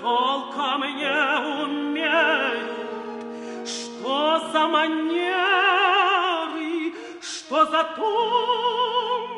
толком не умеют. Что за манеры, что за тон,